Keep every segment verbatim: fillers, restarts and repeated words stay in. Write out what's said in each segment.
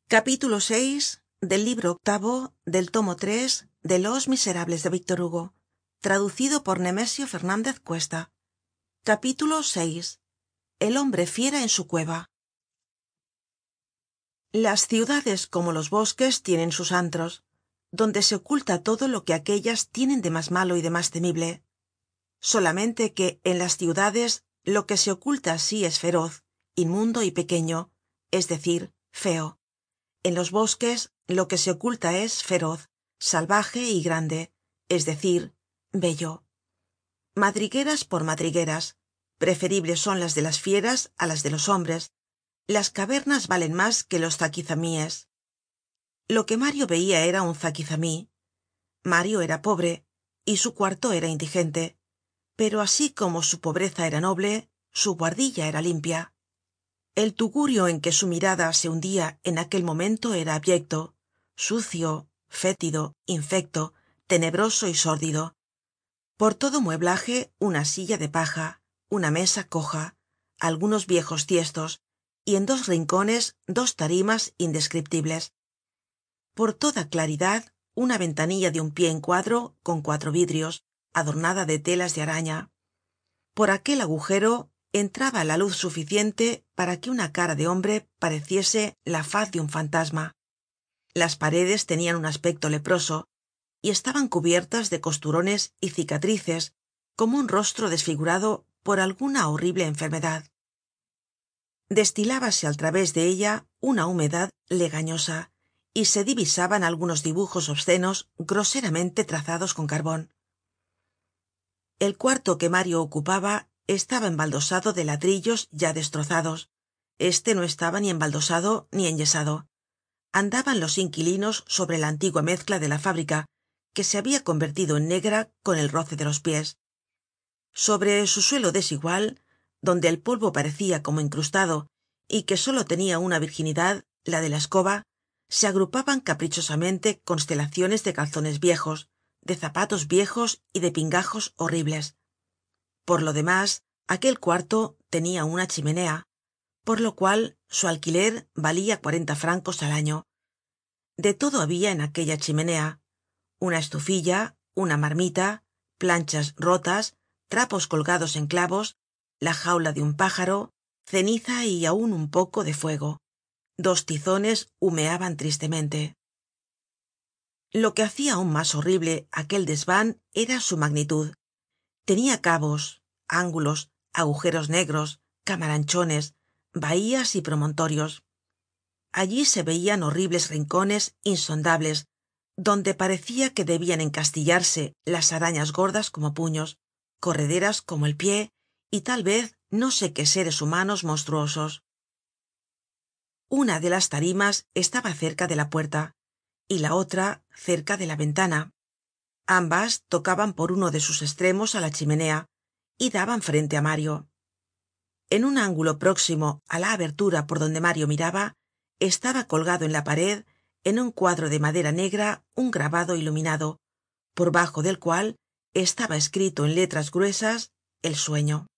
Capítulo seis del libro octavo del tomo tres de Los Miserables de Víctor Hugo, traducido por Nemesio Fernández Cuesta. Capítulo seis. El hombre fiera en su cueva. Las ciudades, como los bosques, tienen sus antros, donde se oculta todo lo que aquellas tienen de más malo y de más temible. Solamente que en las ciudades lo que se oculta así es feroz, inmundo y pequeño, es decir, feo. En los bosques lo que se oculta es feroz, salvaje y grande, es decir, bello. Madrigueras por madrigueras, preferibles son las de las fieras á las de los hombres. Las cavernas valen más que los zaquizamíes. Lo que Mario veía era un zaquizamí. Mario era pobre, y su cuarto era indigente, pero así como su pobreza era noble, su buhardilla era limpia. El tugurio en que su mirada se hundía en aquel momento era abyecto, sucio, fétido, infecto, tenebroso y sórdido. Por todo mueblaje una silla de paja, una mesa coja, algunos viejos tiestos, y en dos rincones dos tarimas indescriptibles. Por toda claridad una ventanilla de un pie en cuadro con cuatro vidrios, adornada de telas de araña. Por aquel agujero entraba la luz suficiente para que una cara de hombre pareciese la faz de un fantasma. Las paredes tenían un aspecto leproso y estaban cubiertas de costurones y cicatrices, como un rostro desfigurado por alguna horrible enfermedad. Destilábase al través de ella una humedad legañosa y se divisaban algunos dibujos obscenos groseramente trazados con carbon. El cuarto que Mario ocupaba estaba embaldosado de ladrillos ya destrozados. Este no estaba ni embaldosado ni enyesado. Andaban los inquilinos sobre la antigua mezcla de la fábrica, que se habia convertido en negra con el roce de los pies. Sobre su suelo desigual, donde el polvo parecia como incrustado y que solo tenia una virginidad, la de la escoba, se agrupaban caprichosamente constelaciones de calzones viejos, de zapatos viejos y de pingajos horribles. Por lo demás, aquel cuarto tenia una chimenea, por lo cual su alquiler valia cuarenta francos al año. De todo habia en aquella chimenea: una estufilla, una marmita, planchas rotas, trapos colgados en clavos, la jaula de un pájaro, ceniza y aun un poco de fuego. Dos tizones humeaban tristemente. Lo que hacia aun mas horrible aquel desvan era su magnitud. Tenia cabos, ángulos, agujeros negros, camaranchones, bahías y promontorios. Allí se veian horribles rincones insondables, donde parecia que debian encastillarse las arañas gordas como puños, correderas como el pie, y tal vez no sé qué seres humanos monstruosos. Una de las tarimas estaba cerca de la puerta, y la otra cerca de la ventana. Ambas tocaban por uno de sus estremos á la chimenea y daban frente á Mario. En un ángulo próximo á la abertura por donde Mario miraba, estaba colgado en la pared, en un cuadro de madera negra, un grabado iluminado, por bajo del cual estaba escrito en letras gruesas: el sueño.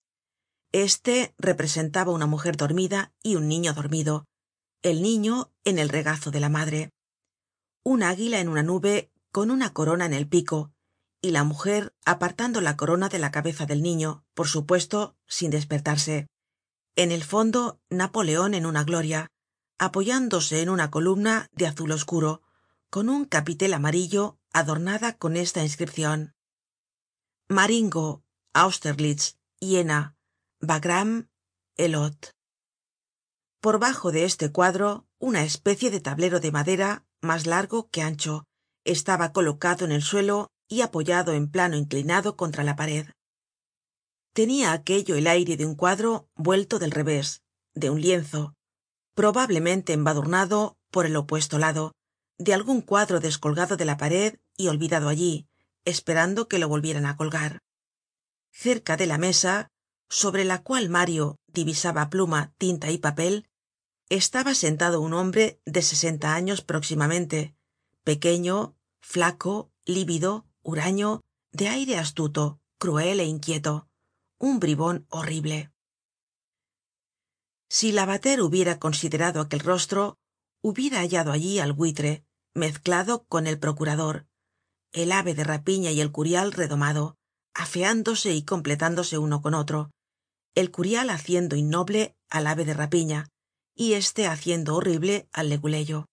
Este representaba una mujer dormida y un niño dormido, el niño en el regazo de la madre, un águila en una nube con una corona en el pico, y la mujer apartando la corona de la cabeza del niño, por supuesto sin despertarse. En el fondo, Napoleon en una gloria, apoyándose en una columna de azul oscuro, con un capitel amarillo adornada con esta inscripcion: Maringo, Austerlitz, Iena, Wagram, Elot. Por bajo de este cuadro, una especie de tablero de madera, mas largo que ancho, estaba colocado en el suelo y apoyado en plano inclinado contra la pared. Tenia aquello el aire de un cuadro vuelto del revés, de un lienzo, probablemente embadurnado por el opuesto lado, de algún cuadro descolgado de la pared y olvidado allí, esperando que lo volvieran á colgar. Cerca de la mesa, sobre la cual Mario divisaba pluma, tinta y papel, estaba sentado un hombre de sesenta años próximamente, pequeño, flaco, lívido, huraño, de aire astuto, cruel e inquieto, un bribon horrible. Si Lavater hubiera considerado aquel rostro, hubiera hallado allí al buitre mezclado con el procurador, el ave de rapiña y el curial redomado, afeándose y completándose uno con otro, el curial haciendo innoble al ave de rapiña y éste haciendo horrible al leguleyo.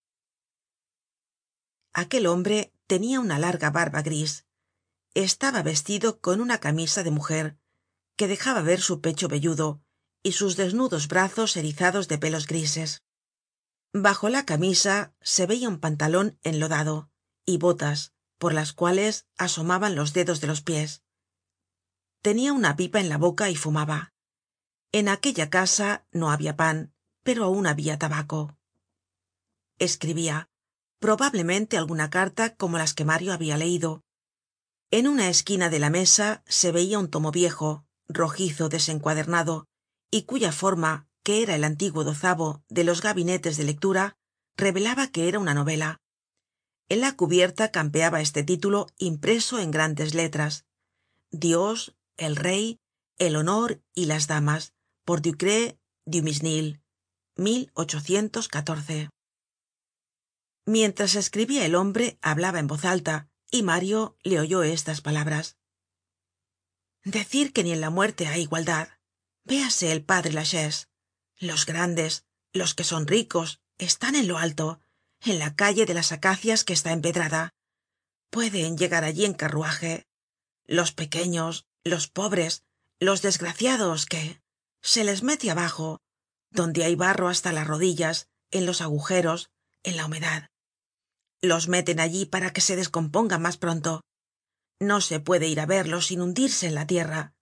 Aquel hombre tenía una larga barba gris. Estaba vestido con una camisa de mujer que dejaba ver su pecho velludo y sus desnudos brazos erizados de pelos grises. Bajo la camisa se veia un pantalon enlodado y botas por las cuales asomaban los dedos de los pies. Tenia una pipa en la boca y fumaba. En aquella casa no habia pan, pero aun habia tabaco. Escribia, probablemente alguna carta como las que Mario habia leido. En una esquina de la mesa se veia un tomo viejo, rojizo, desencuadernado, y cuya forma, que era el antiguo dozavo de los gabinetes de lectura, revelaba que era una novela. En la cubierta campeaba este título impreso en grandes letras: Dios, el rey, el honor y las damas, por Ducray Dumisnil, mil ochocientos catorce. Mientras escribia el hombre hablaba en voz alta, y Mario le oyó estas palabras: decir que ni en la muerte hay igualdad. Véase el padre Lachaise. Los grandes, los que son ricos, están en lo alto, en la calle de las acacias que está empedrada. Pueden llegar allí en carruaje. Los pequeños, los pobres, los desgraciados, que se les mete abajo, donde hay barro hasta las rodillas, en los agujeros, en la humedad. Los meten allí para que se descompongan más pronto. No se puede ir a verlos sin hundirse en la tierra.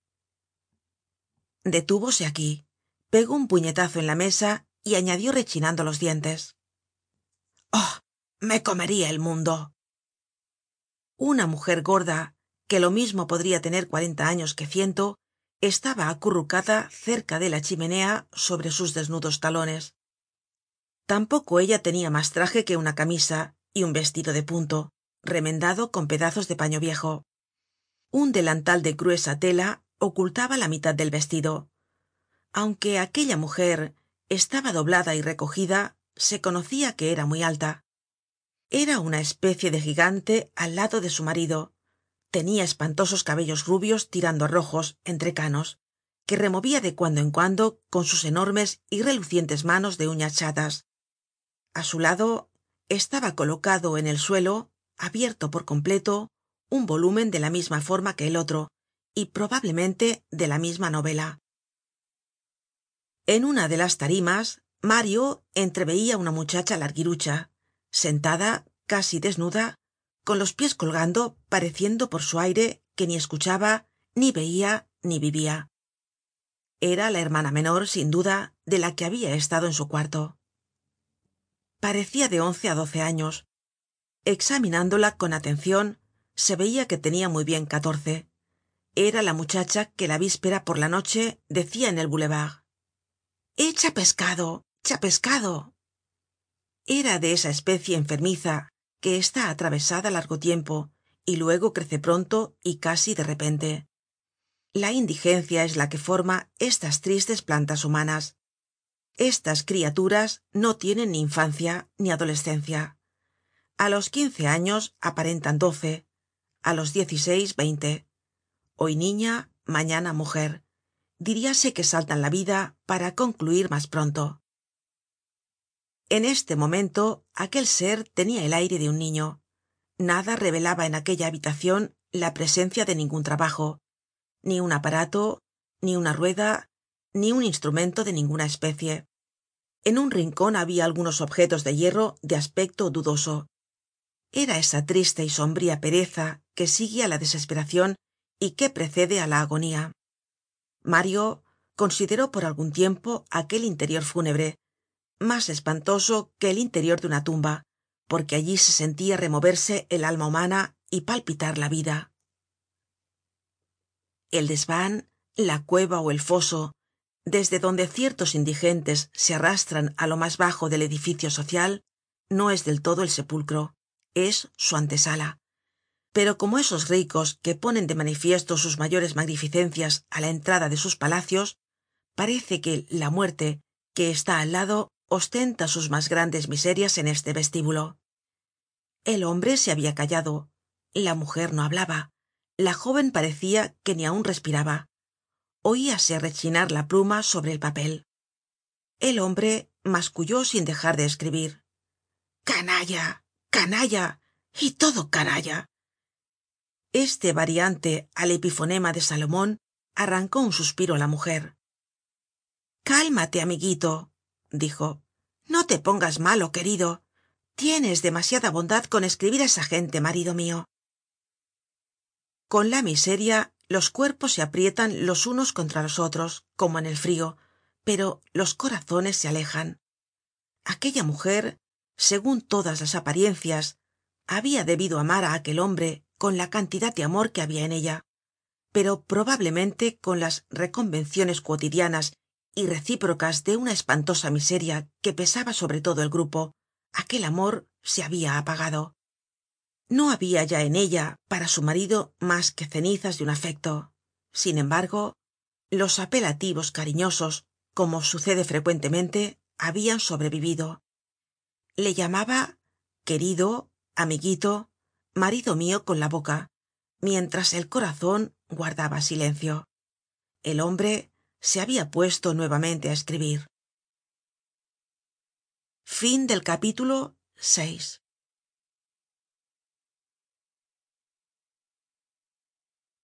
Detúvose aquí, pegó un puñetazo en la mesa y añadió rechinando los dientes: oh, me comería el mundo. Una mujer gorda, que lo mismo podría tener cuarenta años que ciento, estaba acurrucada cerca de la chimenea sobre sus desnudos talones. Tampoco ella tenia mas traje que una camisa y un vestido de punto, remendado con pedazos de paño viejo. Un delantal de gruesa tela ocultaba la mitad del vestido. Aunque aquella mujer estaba doblada y recogida, se conocia que era muy alta. Era una especie de gigante al lado de su marido. Tenia espantosos cabellos rubios tirando a rojos, entre canos, que removia de cuando en cuando con sus enormes y relucientes manos de uñas chatas. A su lado estaba colocado en el suelo, abierto por completo, un volumen de la misma forma que el otro, y probablemente de la misma novela. En una de las tarimas, Mario entreveia una muchacha larguirucha, sentada, casi desnuda, con los pies colgando, pareciendo por su aire que ni escuchaba, ni veia, ni vivia. Era la hermana menor, sin duda, de la que habia estado en su cuarto. Parecia de once á doce años. Examinándola con atencion, se veia que tenia muy bien catorce. Era la muchacha que la víspera por la noche decia en el boulevard: ¡eh, chapescado, chapescado! Era de esa especie enfermiza que está atravesada largo tiempo y luego crece pronto y casi de repente. La indigencia es la que forma estas tristes plantas humanas. Estas criaturas no tienen ni infancia ni adolescencia. A los quince años aparentan doce, a los dieciseis veinte. Hoy niña, mañana mujer. Diríase que saltan la vida para concluir más pronto. En este momento aquel ser tenia el aire de un niño. Nada revelaba en aquella habitacion la presencia de ningún trabajo, ni un aparato, ni una rueda, ni un instrumento de ninguna especie. En un rincon habia algunos objetos de hierro de aspecto dudoso. Era esa triste y sombría pereza que sigue á la desesperacion y que precede á la agonía. Mario consideró por algún tiempo aquel interior fúnebre, más espantoso que el interior de una tumba, porque allí se sentia removerse el alma humana y palpitar la vida. El desvan, la cueva o el foso, desde donde ciertos indigentes se arrastran á lo más bajo del edificio social, no es del todo el sepulcro, es su antesala. Pero como esos ricos que ponen de manifiesto sus mayores magnificencias á la entrada de sus palacios, parece que la muerte, que está al lado, ostenta sus mas grandes miserias en este vestíbulo. El hombre se habia callado, la mujer no hablaba, la jóven parecia que ni aun respiraba. Oíase rechinar la pluma sobre el papel. El hombre masculló sin dejar de escribir: canalla, canalla y todo canalla. Este variante al epifonema de Salomon arrancó un suspiro a la mujer. Cálmate, amiguito, dijo. No te pongas malo, querido. Tienes demasiada bondad con escribir a esa gente, marido mío. Con la miseria, los cuerpos se aprietan los unos contra los otros, como en el frío, pero los corazones se alejan. Aquella mujer, según todas las apariencias, habia debido amar a aquel hombre con la cantidad de amor que habia en ella, pero probablemente con las reconvenciones cuotidianas y recíprocas de una espantosa miseria que pesaba sobre todo el grupo, aquel amor se habia apagado. No habia ya en ella para su marido mas que cenizas de un afecto. Sin embargo, los apelativos cariñosos, como sucede frecuentemente, habian sobrevivido. Le llamaba querido, amiguito, marido mío con la boca, mientras el corazon guardaba silencio. El hombre se habia puesto nuevamente a escribir. Fin del capítulo seis.